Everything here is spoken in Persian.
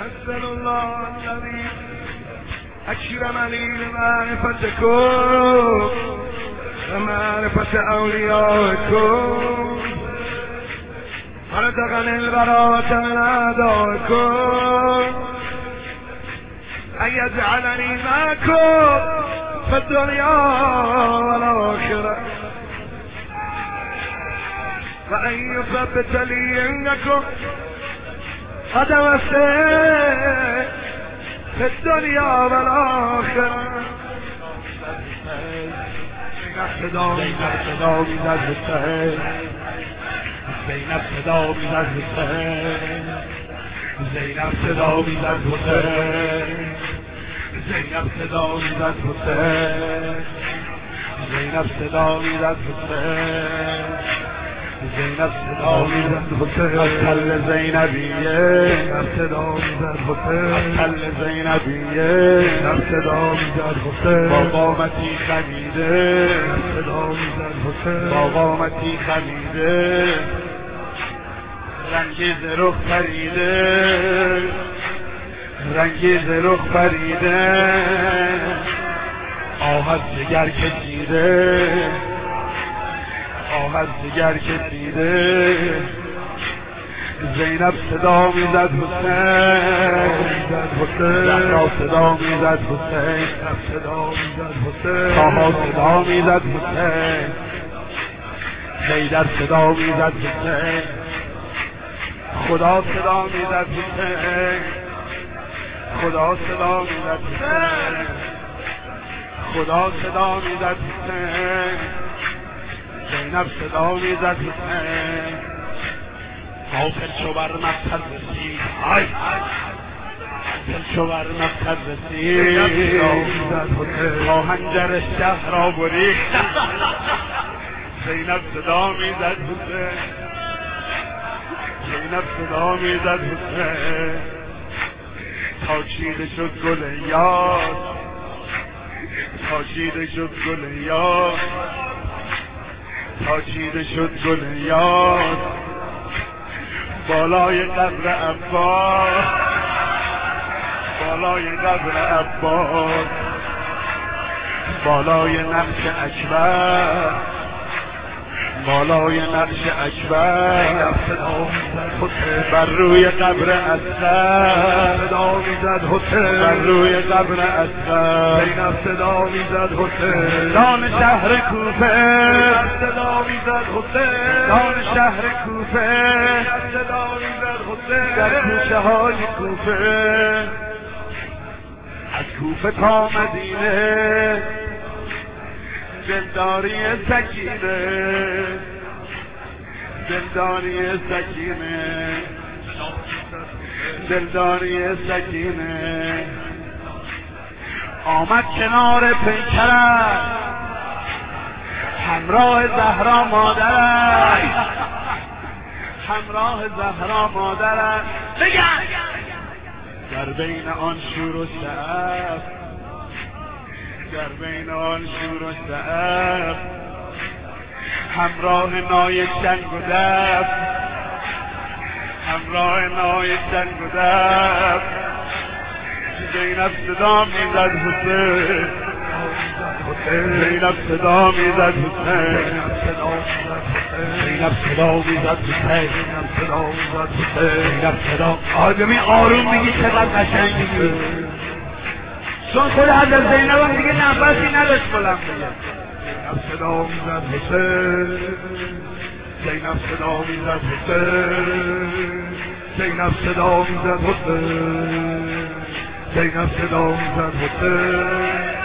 أسأل الله الذي أكرمني بمعرفتكم ومعرفة أوليائكم ورزقني البراءة من أعدائكم أن يجعلني معكم في الدنيا والآخرة وأن يثبت لي عندكم قدم السيف في الدنيا والآخرة. زینب صدا میزد حسین، زینب صدا میزد حسین، زینب صدا میزد حسین، زینب صدا میزد حسین، زینب صدا میزد حسین، زینب صدا میزد حسین، از تل زینبیه زینب صدا میزد حسین، از تل زینبیه زینب صدا میزد حسین، با قامتی خمیده صدا میزد حسین، با قامتی خمیده رنگی رخ پریده، رنگی رخ پریده، آه از جگر کشیده، آه از جگر کشیده. زینب صدا میزد حسین، زهرا صدا میزد حسین، صدا میزد حسین، طاها صدا میزد حسین، حیدر صدا میزد حسین، خدا صدا میزد حسین، خدا صدا میزد حسین، خدا صدا میزد حسین، زینب صدا میزد حسین. غافل شو بر مقتل رسید، غافل شو بر مقتل رسید، با خنجر شهر را بریخت. زینب صدا میزد حسین، زینب صدا میزد حسین، تا چیده شد گل یاد، تا چیده شد گل یاد، تا چیده شد گل یاد، بالای قبر عباس، بالای قبر عباس، بالای نقش اکبر، بالای نقش اکبر، بر روی قبر اصغر صدا میزد حسین، بر روی قبر اصغر زینب صدا میزد حسین، دان شهر کوفه صدا میزد حسین، دان شهر کوفه صدا میزد حسین، در کوچه های کوفه، از کوفه تا مدینه دلداری سکینه، دلداری سکینه، دلداری سکینه. آمد کنار پیکرش همراه زهرا مادرش، همراه زهرا مادرش، بگن در بین آن شور و شعف، در بین آن شور و شعف، همراه نای چنگ و دف، همراه نای چنگ و دف. زینب صدا میزد حسین، زینب صدا میزد حسین، زینب صدا میزد حسین، زینب صدا. آدمی آروم میگی چقدر قشنگ میگی، چون خود حضرت زینب هم دیگه نفسی نداشت بلند بگه. زینب صدا میزد حسین، زینب صدا میزد حسین، زینب صدا میزد حسین، زینب صدا میزد حسین.